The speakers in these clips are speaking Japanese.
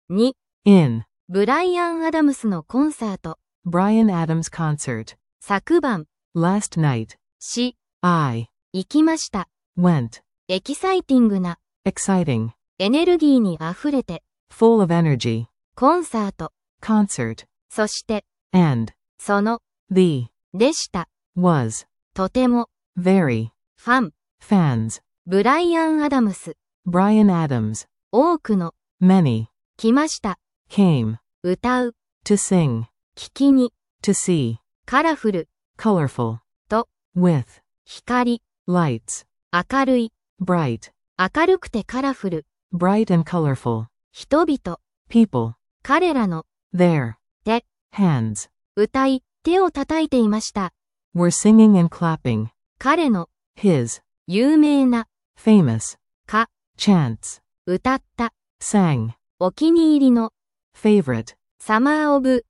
2、 In. ブライアン・アダムスのコンサート。 Bryan Adams concert. 昨晩。 Last night. し、 I. 行きました。 Went. エキサイティングな。 Exciting. エネルギーにあふれて。 Full of energy. コンサート。 Concert. そして。 And. その。 The. でした。 Was. とても。 Very. ファン。 Fans. ブライアン・アダムス。 Bryan Adams. 多くの。 Many. 来ました。 Came. 歌う。 To sing. 聞きに。 To see. カラフル。 Colorful. と。 With. 光。 Lights. 明るい。 Bright. 明るくてカラフル。 Bright and colorful. 人々。 People. 彼らの。 Their. 手。 Hands. 歌い、手を叩いていました。 Were singing and clapping. 彼の。 His. 有名な。 Famous. か。 Chants. 歌った。 Sang. お気に入りの。 Favorite. サマーオブ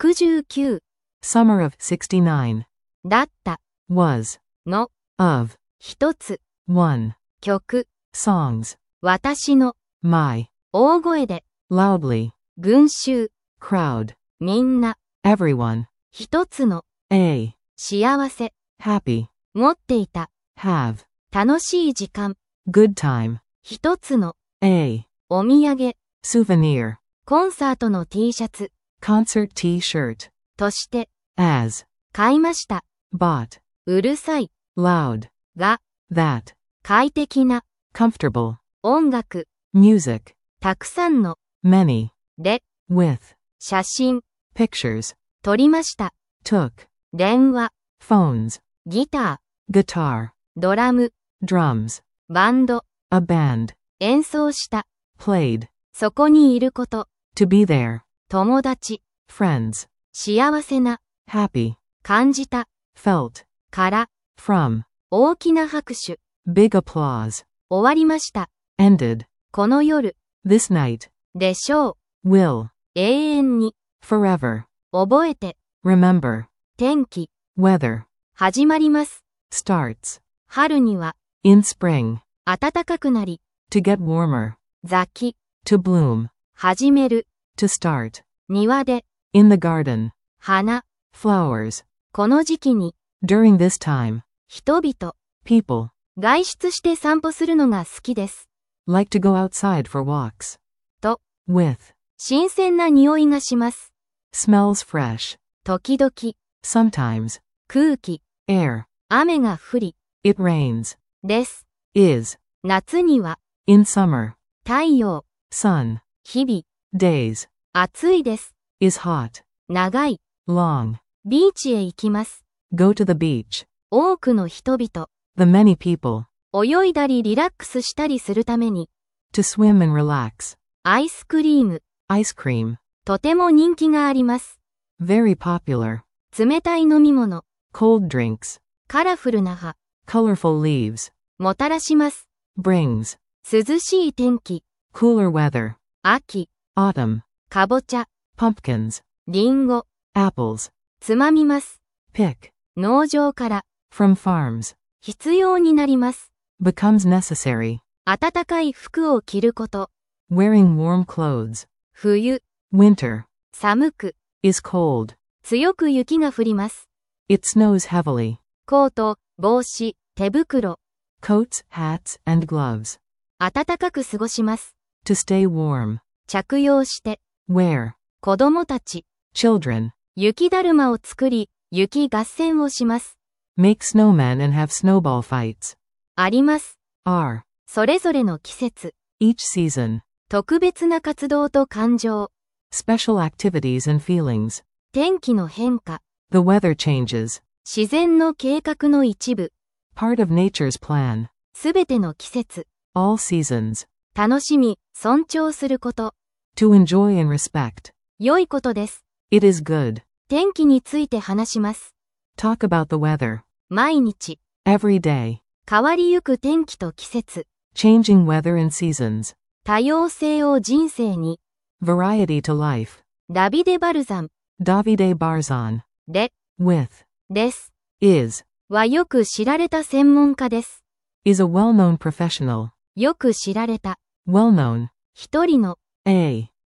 69。 Summer of 69. だった。 Was. の。 Of. 一つ。 One. 曲。 Songs. 私の。 My. 大声で。 Loudly. 群衆。 Crowd. みんな。 Everyone. 一つの。 A. 幸せ。 Happy. 持っていた。 Have. 楽しい時間。 Good time. 一つの。 A. お土産。 Souvenir. コンサートの T シャツ。 Concert t-shirt. として。 As. 買いました。 Bought. うるさい。 Loud. が。 That. 快適な。 Comfortable. 音楽。 Music. たくさんの。 Many. で。 With. 写真。 Pictures. 撮りました。 Took. 電話。 Phones. ギタ Guitar. ー。ドラム。 Drums. バンド。 A band. 演奏した。 Played. そこにいること。 To be there. 友達。 Friends. 幸せな。 Happy. 感じた。 Felt. から。 From. 大きな拍手。 Big applause. 終わりました。 Ended. この夜。 This night. でしょう。 Will. 永遠に。 Forever. 覚えて。 Remember. 天気。 Weather. 始まります。 Starts. 春には。 In spring. 暖かくなり。 To get warmer. 雑木。 To bloom. 始める。 To start. 庭で。 In the garden. 花。 Flowers. この時期に。 During this time. 人々。 People. 外出して散歩するのが好きです。 Like to go outside for walks. と。 With. 新鮮な匂いがします。 Smells fresh. 時々。 Sometimes. 空気。 Air. 雨が降り。 It rains. です。 Is. 夏には。 In summer. 太陽。 Sun. 日々。 Days. 暑いです。 Is hot. 長い。 Long. ビーチへ行きます。 Go to the beach. 多くの人々。 The many people. 泳いだりリラックスしたりするために。 To swim and relax. アイスクリーム。 Ice cream. とても人気があります。 Very popular. 冷たい飲み物。 Cold drinks. カラフルな葉。 Colorful leaves. もたらします。 Brings. 涼しい天気。 Cooler weather. 秋。 Autumn. かぼちゃ。 Pumpkins. りんご。 Apples. つまみます。 Pick. 農場から。 From farms. 必要になります。 Becomes necessary. 暖かい服を着ること。 Wearing warm clothes. 冬。 Winter. 寒く。 Is cold. 強く雪が降ります。 It snows heavily. コート、帽子、手袋。 Coats, hats, and gloves. 暖かく過ごします。 To stay warm. 着用して。 Wear. 子供たち。 Children. 雪だるまを作り、雪合戦をします。 Make snowmen and have snowball fights. あります。 Are. それぞれの季節。 Each season. 特別な活動と感情。 Special activities and feelings. 天気の変化。 The weather changes. 自然の計画の一部。 Part of nature's plan. すべての季節。 All seasons. 楽しみ、尊重すること。 To enjoy and respect. 良いことです。 It is good. 天気について話します。 Talk about the weather. 毎日。 Every day. 変わりゆく天気と季節。 Changing weather and seasons. 多様性を人生に。 Variety to life. ダビデ・バルザン。 Davide Barzan. で。 With. です。 Is. はよく知られた専門家です。 Is a well-known professional. よく知られた。 Well-known. 一人の。 A.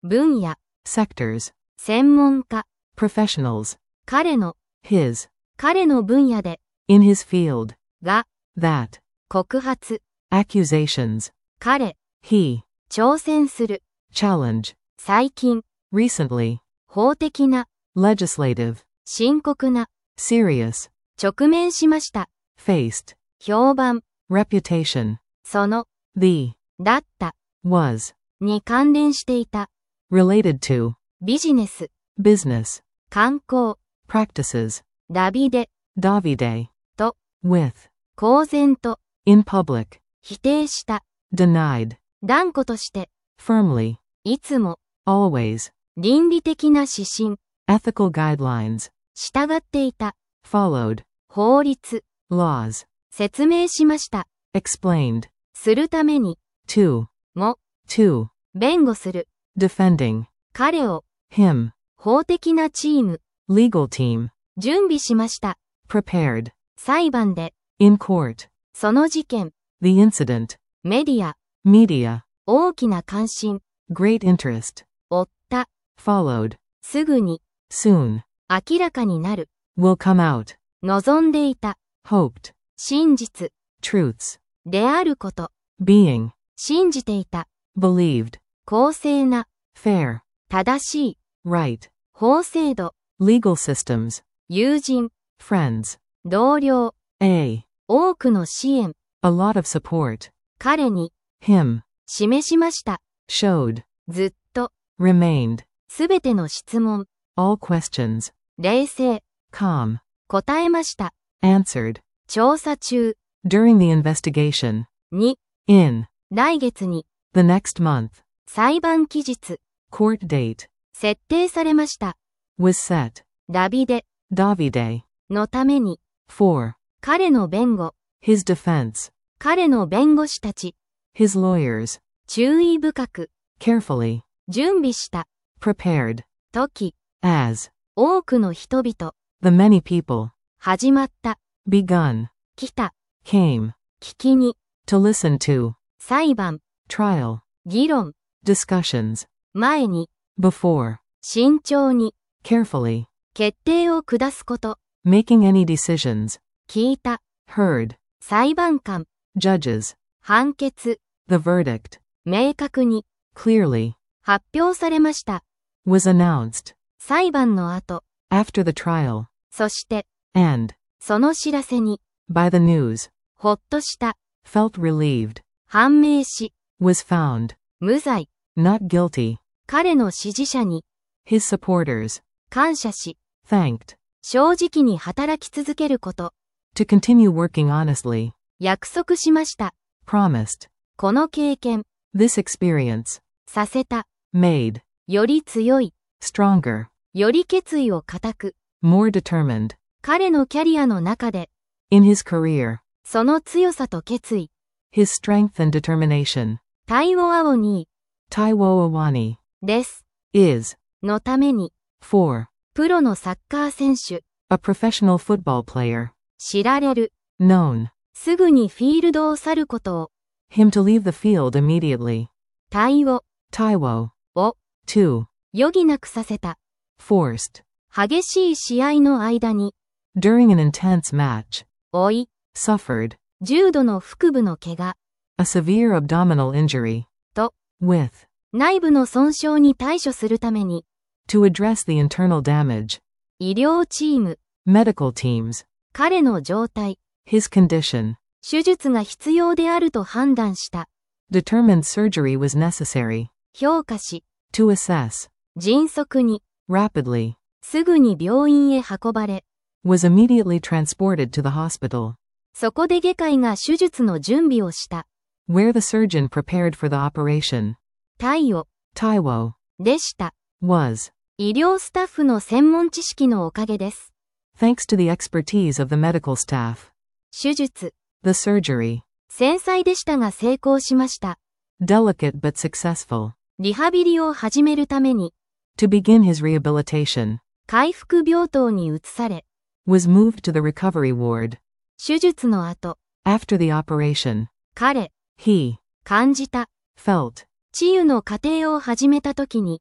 分野、 sectors, 専門家、 professionals, 彼の his, 分野で、 in his field, が、 that, 告発、 accusations, 彼、 he, 挑戦する、 challenge, 最近、 recently, 法的な、 legislative, 深刻な、 serious, 直面しました、 faced, 評判、 reputation, その、 the, だった、 was, に関連していた、 related to, ビジネス、 business, 観光、 practices, ダビデ、 Davide, と、 with, 公然と、 in public, 否定した、 denied, 断固として、 firmly, いつも、 always, 倫理的な指針、 ethical guidelines, 従っていた、 followed, 法律、 laws, 説明しました、 explained, するために、 to, も、 to, 弁護する、 defending, 彼を、 him, 法的なチーム、 legal team, 準備しました、 prepared, 裁判で、 in court, その事件、 the incident, メディア、 media, 大きな関心、 great interest, 追った、 followed, すぐに、 soon, 明らかになる、 will come out, 望んでいた、 hoped, 真実、 truths, であること、 being, 信じていた、 believed, 公正な、 fair, 正しい、 right, 法制度、 legal systems, 友人、 friends, 同僚、 a, 多くの支援、 a lot of support, 彼に、 him, 示しました、 showed, ずっと、 remained, すべての質問、 all questions, 冷静、 calm, 答えました、 answered, 調査中、 during the investigation, に、 in, 来月に、 the next month, 裁判期日、 court date, 設定されました、 was set, ダビデ、 Davide, のために、 for, 彼の弁護、 his defense, 彼の弁護士たち、 his lawyers, 注意深く、 carefully, 準備した、 prepared, 時、 as, 多くの人々、 the many people, 始まった、 begun, 来た、 came, 聞きに、 to listen to, 裁判、 trial, 議論、 discussions, 前に、 before, 慎重に、 carefully, 決定を下すこと、 making any decisions, 聞いた、 heard, 裁判官、 judges, 判決、 the verdict, 明確に、 clearly, 発表されました。 was announced, 裁判の後、 after the trial, そして、 and, その知らせに、 by the news, ほっとした、 felt relieved, 判明し、 was found, 無罪、 not guilty, 彼の支持者に、 his supporters, 感謝し、 thanked, 正直に働き続けること、 to continue working honestly, 約束しました。 promised, この経験、 this experience, させた、 made, より強い、 stronger, より決意を固く、 more determined, 彼のキャリアの中で、 in his career, その強さと決意、 his strength and determination, タイオアオニ Taiwo Awani, ーです。 is, のために、 for, プロのサッカー選手、 a professional football player, 知られる、 known, すぐにフィールドを去ることを、 him to leave the field immediately, 対応 Taiwo, を to, 余儀なくさせた。 forced, 激しい試合の間に、 during an intense match, 負い、 suffered, 重度の腹部の怪我、 a severe abdominal injury, と、 with, 内部の損傷に対処するために、 to address the internal damage, 医療チーム、 medical teams, 彼の状態、 his condition, 手術が必要であると判断した。 determined surgery was necessary, 評価し、 to assess, 迅速に、 rapidly, すぐに病院へ運ばれ、 was immediately transported to the hospital, そこで外科医が手術の準備をした。 where the surgeon prepared for the operation. 対応 Taiwo, でした。 was, 医療スタッフの専門知識のおかげです。 thanks to the expertise of the medical staff. 手術、 The surgery, 繊細でしたが成功しました。 delicate but successful. リハビリを始めるために、 To begin his rehabilitation, 回復病棟に移され、 was moved to the recovery ward. 手術の後、 After the operation, 彼、 he, 感じた、 felt, 治癒の過程を始めた時に、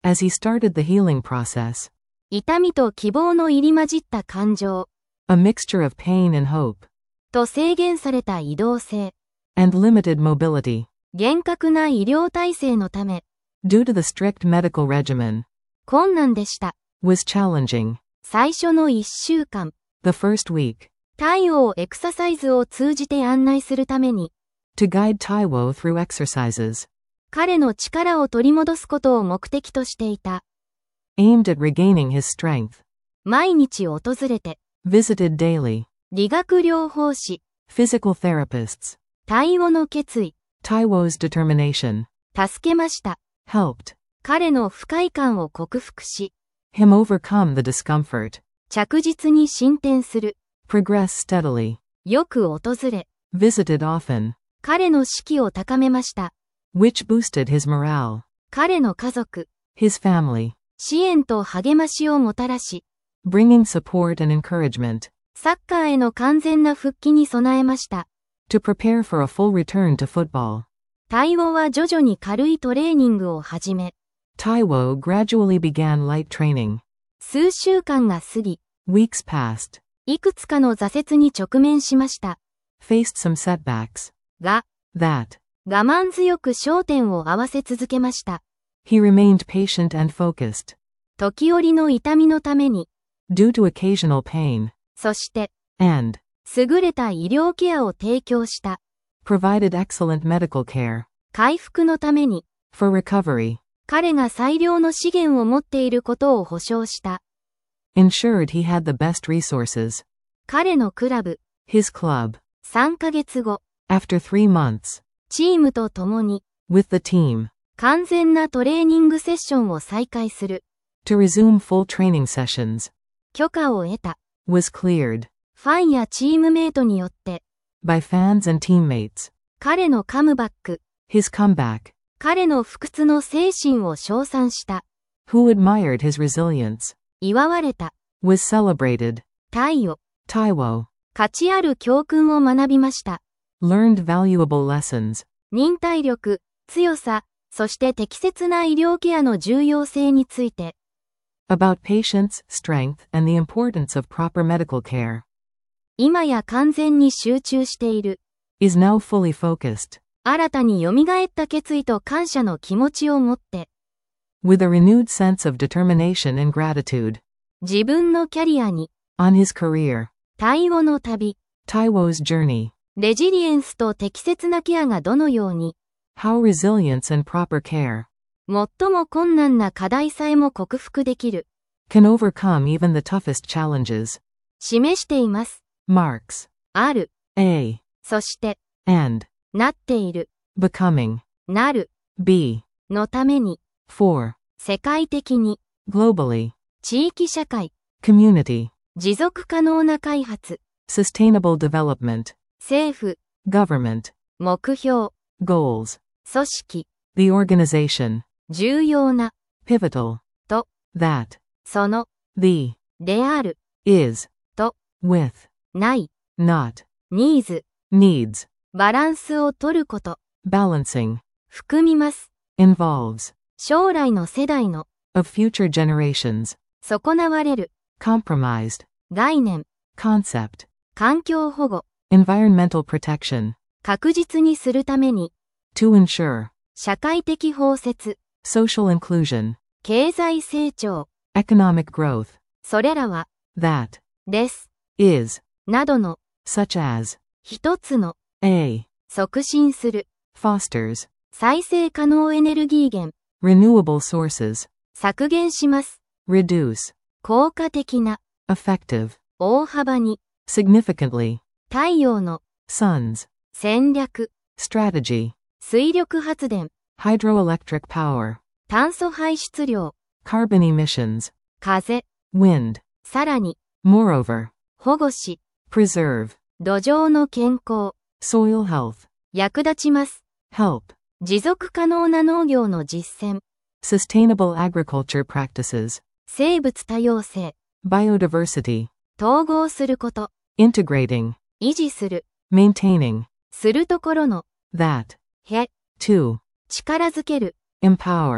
As he started the healing process, 痛みと希望の入り混じった感情、 a mixture of pain and hope, と制限された移動性、 and limited mobility, 厳格な医療体制のため、 due to the strict medical regimen, 困難でした。 was challenging. 最初の1週間、 The first week, 太陽エクササイズを通じて案内するために、 to guide Taiwo through exercises, 彼の力を取り戻すことを目的としていた。 aimed at regaining his strength, 毎日訪れて、 visited daily, 理学療法士、 physical therapists, 対応の決意、 Taiwo's determination, 助けました。 helped 彼の不快感を克服し、 him overcome the discomfort, 着実に進展する。 progress steadily, よく訪れ、 visited often, 彼の士気を高めました。 which boosted his morale, 彼の家族、 his family, 支援と励ましをもたらし、 bringing support and encouragement, サッカーへの完全な復帰に備えました。 to prepare for a full return to football. 対応は徐々に軽いトレーニングを始め、 Taiwo gradually began light training. 数週間が過ぎ、 Weeks passed, いくつかの挫折に直面しました。 faced some setbacks, が、 that, 我慢強く焦点を合わせ続けました。 he remained patient and focused, 時折の痛みのために、 due to occasional pain, そして、 and, 優れた医療ケアを提供した。 provided excellent medical care, 回復のために、 for recovery, 彼が最良の資源を持っていることを保証した。 ensured he had the best resources. 彼のクラブ、 His club, 3ヶ月後、 after 3 months, チームと共に、 with the team, 完全なトレーニングセッションを再開する。 to resume full training sessions, 許可を得た。 was cleared, ファンやチームメイトによって、 by fans and teammates. 彼のカムバック、 His comeback, 彼の不屈の精神を称賛した。 who admired his resilience, 祝われた。 was celebrated. 太陽、 Taiwo, 価値ある教訓を学びました。 learned valuable lessons, 忍耐力、強さ、そして適切な医療ケアの重要性について、 about patience, strength, and the importance of proper medical care, 今や完全に集中している。 is now fully focused, 新たに蘇った決意と感謝の気持ちを持って、 with a renewed sense of determination and gratitude, 自分のキャリアに、 on his career. 対応の旅、 Taiwo's journey, レジリエンスと適切なケアがどのように、 how resilience and proper care 最も困難な課題さえも克服できる、 can overcome even the toughest challenges, 示しています。 marks, ある、 a, そして、 and, なっている、 becoming, なる、 b, のために、 for, 世界的に、 globally, 地域社会、 community, 持続可能な開発、 sustainable development, 政府、 government, 目標、 goals, 組織、 the organization, 重要な、 pivotal, と、 that, その、 the, である、 is, と、 with, ない、 not, ニーズ、 needs, バランスを取ること、 balancing, 含みます。 involves, 将来の世代の、 of future generations, 損なわれる、 compromised, 概念、 concept, 環境保護、 environmental protection, 確実にするために、 to ensure, 社会的包摂、 social inclusion, 経済成長、 economic growth, それらは、 that, です、 is, などの、 such as, 一つの、 a, 促進する、 fosters, 再生可能エネルギー源、 renewable sources, 削減します。 reduce, 効果的な、 effective, 大幅に、 significantly, 太陽の、 sun's, 戦略、 strategy, 水力発電、 hydroelectric power, 炭素排出量、 carbon emissions, 風、 wind, さらに、 moreover, 保護し、 preserve, 土壌の健康、 soil health, 役立ちます。 help, 持続可能な農業の実践、 sustainable agriculture practices, 生物多様性、 biodiversity, 統合すること、 integrating, 維持する、 maintaining, するところの、 that, へ、 to, 力づける、 empower,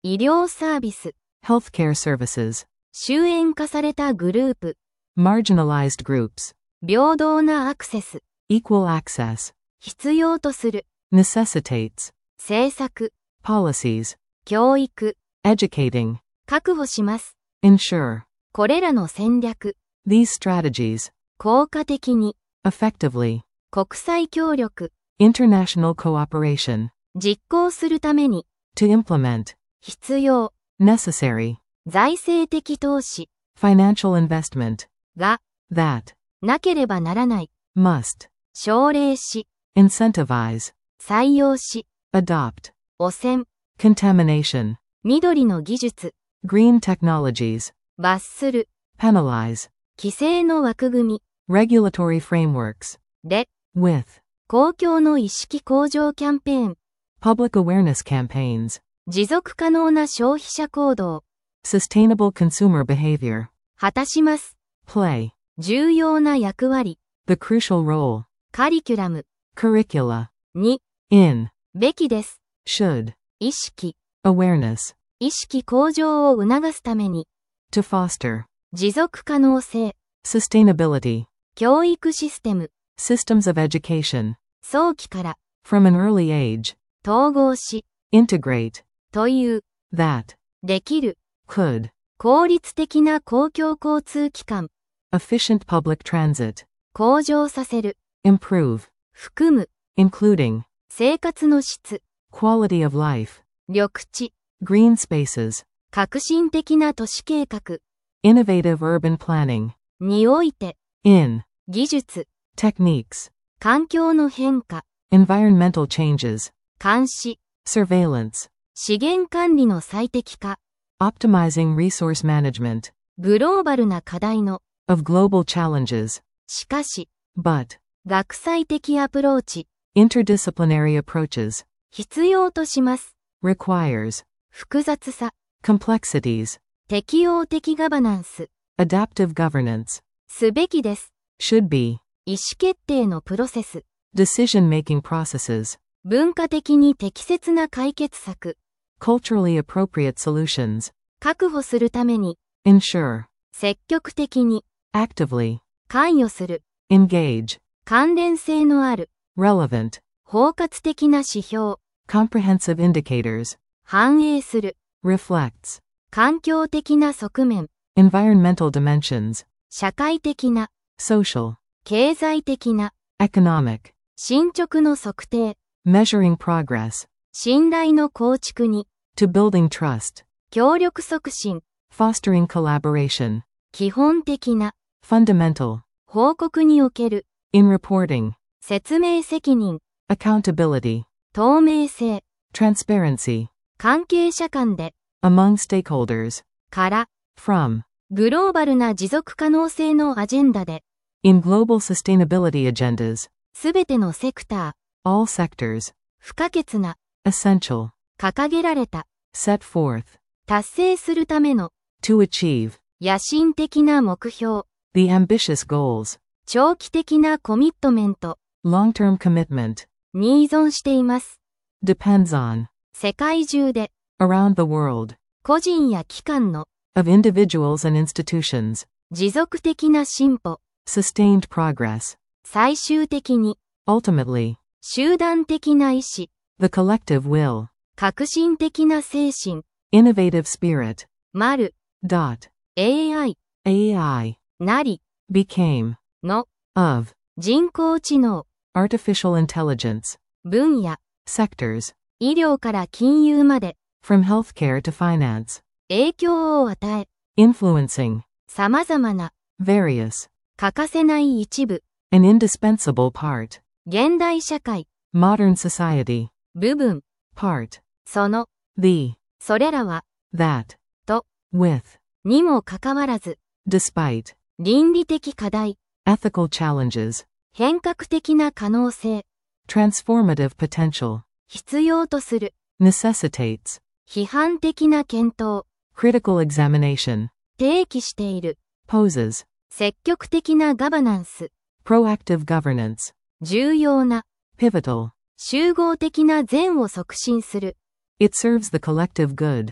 医療サービス、 healthcare services, 終焉化されたグループ、 marginalized groups, 平等なアクセス、 equal access, 必要とする、 necessitates, 政策、 policies, 教育、 educating, 確保します。 ensure. これらの戦略、 These strategies, 効果的に、 effectively, 国際協力、 international cooperation, 実行するために、 to implement, 必要、 necessary, 財政的投資 financial investment, が、 that, なければならない、 must, 奨励し、 incentivize, 採用し、 adopt, 汚染、 contamination, 緑の技術、 green technologies, 罰する、 penalize, 規制の枠組み regulatory frameworks, で、 with, 公共の意識向上キャンペーン、 public awareness campaigns, 持続可能な消費者行動、 sustainable consumer behavior, 果たします。 play, 重要な役割、 the crucial role, カリキュラム curricula, に、 in, べきです。 should, 意識、 awareness, 意識向上を促すために、 to foster, 持続可能性、 sustainability, 教育システム、 systems of education, 早期から、 from an early age, 統合し、 integrate, という、 that, できる、 could, 効率的な公共交通機関、 efficient public transit, 向上させる、 improve, 含む、 including, 生活の質、 quality of life, 緑地、 green spaces, 革新的な都市計画、 innovative urban planning, において、 in, 技術、 techniques, 環境の変化、 environmental changes, 監視、 surveillance, 資源管理の最適化、 optimizing resource management, グローバルな課題の、 of global challenges, しかし、 but, 学際的アプローチ、 interdisciplinary approaches, 必要とします。 requires, 複雑さ、 complexities, 適応的ガバナンス、 adaptive governance, すべきです。 should be, 意思決定のプロセス、 decision-making processes, 文化的に適切な解決策、 culturally appropriate solutions, 確保するために、 ensure, 積極的に、 actively, 関与する、 engage, 関連性のある、 relevant, 包括的な指標、 comprehensive indicators, 反映する、 reflects, 環境的な側面、 environmental dimensions, 社会的な、 social, 経済的な、 economic, 進捗の測定、 measuring progress, 信頼の構築に、 to building trust, 協力促進、 fostering collaboration, 基本的な、 fundamental, 報告における、 in reporting, 説明責任、 accountability, 透明性、 transparency, 関係者間で、 among stakeholders, から、 from, グローバルな持続可能性のアジェンダで、 in global sustainability agendas, すべてのセクター、 all sectors, 不可欠な、 essential, 掲げられた、 set forth, 達成するための、 to achieve, 野心的な目標、 the ambitious goals, 長期的なコミットメント long-term commitment, に依存しています。 depends on, 世界中で、 around the world, 個人や機関の of individuals and institutions, 持続的な進歩、 sustained progress, 最終的に、 ultimately, 集団的な意志、 the collective will, 革新的な精神、 innovative spirit, 丸、 dot, AI、 AI, なり、 became, の、 of, 人工知能、 artificial intelligence, 分野、 sectors, 医療から金融まで、 from healthcare to finance, 影響を与え、 influencing, 様々な、 various, 欠かせない一部、 an indispensable part, 現代社会、 modern society, 部分、 part, その、 the, それらは、 that, と、 with, にもかかわらず、 despite, 倫理的課題、 ethical challenges, 変革的な可能性、 transformative potential, 必要とする、 necessitates, 批判的な検討、 critical examination, 提起している、 poses, 積極的なガバナンス、 proactive governance, 重要な、 pivotal, 集合的な善を促進する、 it serves the collective good,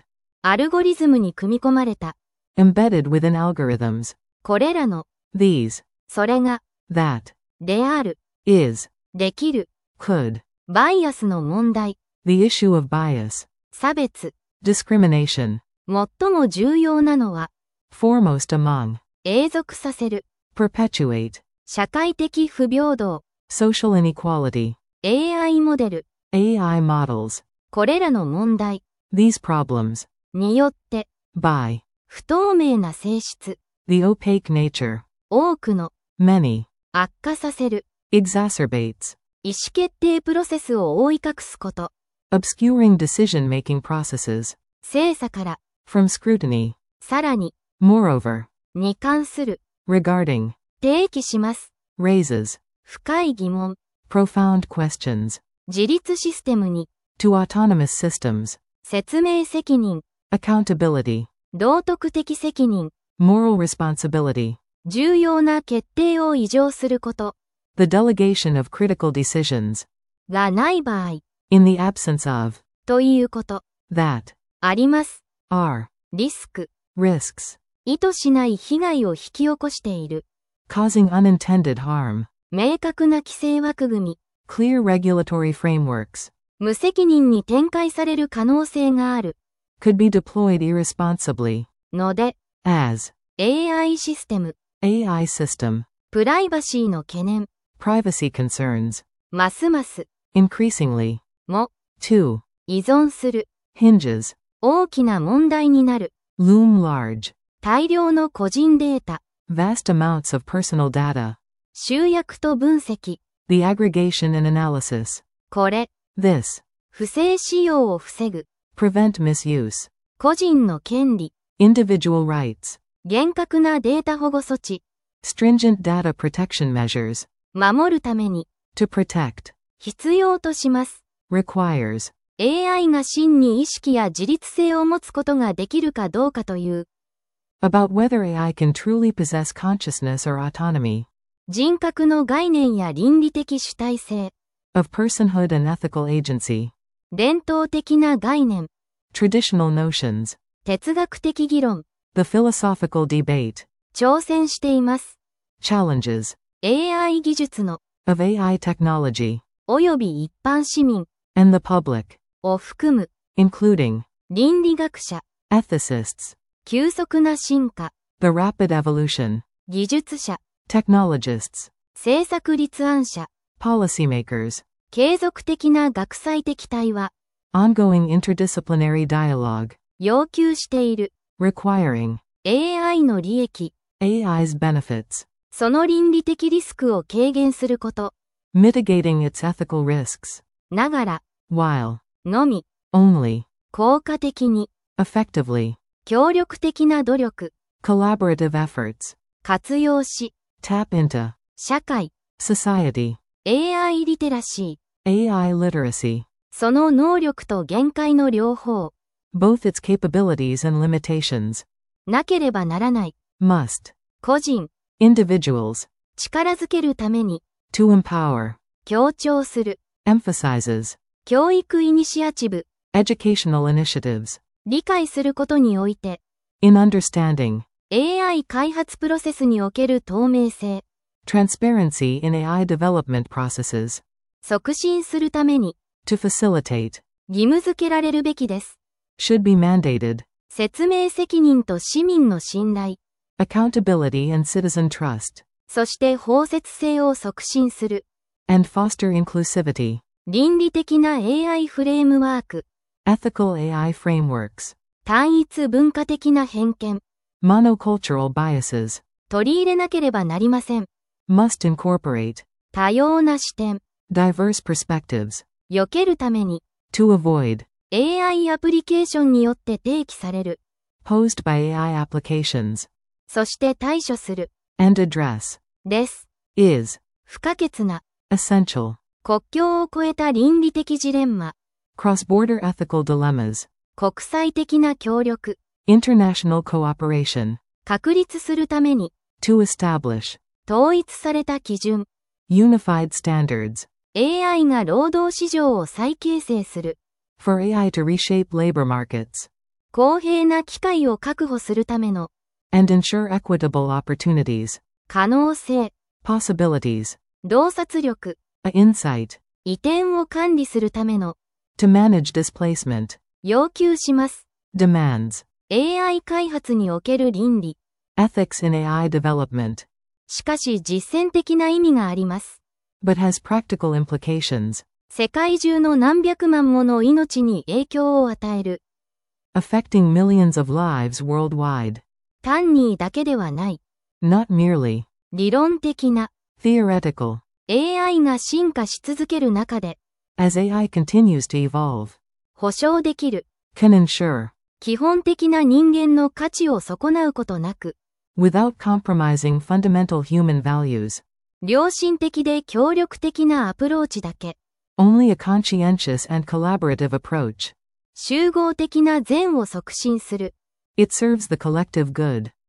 アルゴリズムに組み込まれた。 embedded within algorithms. これらの、 These, それが、 that, である、 is, できる、 could. バイアスの問題、 The issue of bias. 差別。 Discrimination. 最も重要なのは、 Foremost among. 永続させる、 Perpetuate. 社会的不平等、 Social inequality. AI モデル、 AI models. これらの問題 These problems. によって、 By. 不透明な性質、 The opaque nature. 多くの、 Many. 悪化させる、 Exacerbates. 意思決定プロセスを覆い隠すこと、 Obscuring decision-making processes. 精査から、 From scrutiny. さらに、 Moreover. に関する、 Regarding. 提起します。 Raises. 深い疑問、 Profound questions. 自立システムに、 To autonomous systems. 説明責任、 Accountability. 道徳的責任、 Moral responsibility. 重要な決定を異常すること、 The delegation of critical decisions. がない場合、 In the absence of. ということ、 That. あります。 Are. リスク、 Risks. 意図しない被害を引き起こしている。 Causing unintended harm. 明確な規制枠組み、 Clear regulatory frameworks. 無責任に展開される可能性がある。 Could be deployed irresponsibly. ので、 As. AI システム、 AI system. プライバシーの懸念、 Privacy concerns. ますます、 Increasingly. も、 To. 依存する、 Hinges. 大きな問題になる。 Loom large. 大量の個人データ、 Vast amounts of personal data. 集約と分析、 The aggregation and analysis. これ、 This. 不正使用を防ぐ、 Prevent misuse. 個人の権利、 Individual rights. 厳格なデータ保護措置、 Stringent data protection measures. 守るために、 To protect. 必要とします。 Requires. AI が真に意識や自律性を持つことができるかどうかという、 About whether AI can truly possess consciousness or autonomy. 人格の概念や倫理的主体性、 Of personhood and ethical agency. 伝統的な概念、 Traditional notions. 哲学的議論、 The philosophical debate. 挑戦しています。 Challenges. AI 技術の、 Of AI technology. 及び一般市民 And the public. を含む、 Including. 倫理学者、 Ethicists. 急速な進化、 The rapid evolution. 技術者、 Technologists. 政策立案者、 Policymakers. 継続的な学際的対話、 Ongoing interdisciplinary dialogue. 要求している、 Requiring. AI の利益、 AI's benefits. その倫理的リスクを軽減すること、 Mitigating its ethical risks. ながら、 While. のみ、 Only. 効果的に、 Effectively. 協力的な努力、 Collaborative efforts. 活用し、 Tap into. 社会、 Society. AI リテラシー、 AI literacy. その能力と限界の両方、 Both its capabilities and limitations. なければならない、 Must. 個人、 Individuals. 力づけるために、 To empower. 強調する、 Emphasizes. 教育イニシアチブ、 Educational initiatives. 理解することにおいて、 In understanding. AI 開発プロセスにおける透明性、 Transparency in AI development processes. 促進するために、 To facilitate. 義務付けられるべきです。 Should be mandated. 説明責任と市民の信頼、 Accountability and citizen trust. そして包摂性を促進する、 And foster inclusivity. 倫理的な AI フレームワーク、 Ethical AI frameworks. 単一文化的な偏見、 Monocultural biases. 取り入れなければなりません。 Must incorporate. 多様な視点、 Diverse perspectives. 避けるために、 To avoid. AI アプリケーションによって提起される、 Posed by AI applications. そして対処する、 And address. です。 Is. 不可欠な、 Essential. 国境を越えた倫理的ジレンマ、 Cross-border ethical dilemmas. 国際的な協力、 International cooperation. 確立するために、 To establish. 統一された基準、 Unified standards. AI が労働市場を再形成する。 For AI to reshape labor markets. 公平な機会を確保するための and ensure equitable opportunities, 可能性、 possibilities, 洞察力、 a insight, 移転を管理するための to manage displacement, 要求します。 demands, AI 開発における倫理。 ethics in AI development, しかし実践的な意味があります。 but has practical implications, 世界中の何百万もの命に影響を与える。 affecting millions of lives worldwide, 単にだけではない。 not merely 理論的な。 theoretical, AI が進化し続ける中で、 as AI continues to evolve, 保証できる。 can ensure, 基本的な人間の価値を損なうことなく、 without compromising fundamental human values, 良心的で協力的なアプローチだけ。 only a conscientious and collaborative approach. 集合的な善を促進する。 It serves the collective good.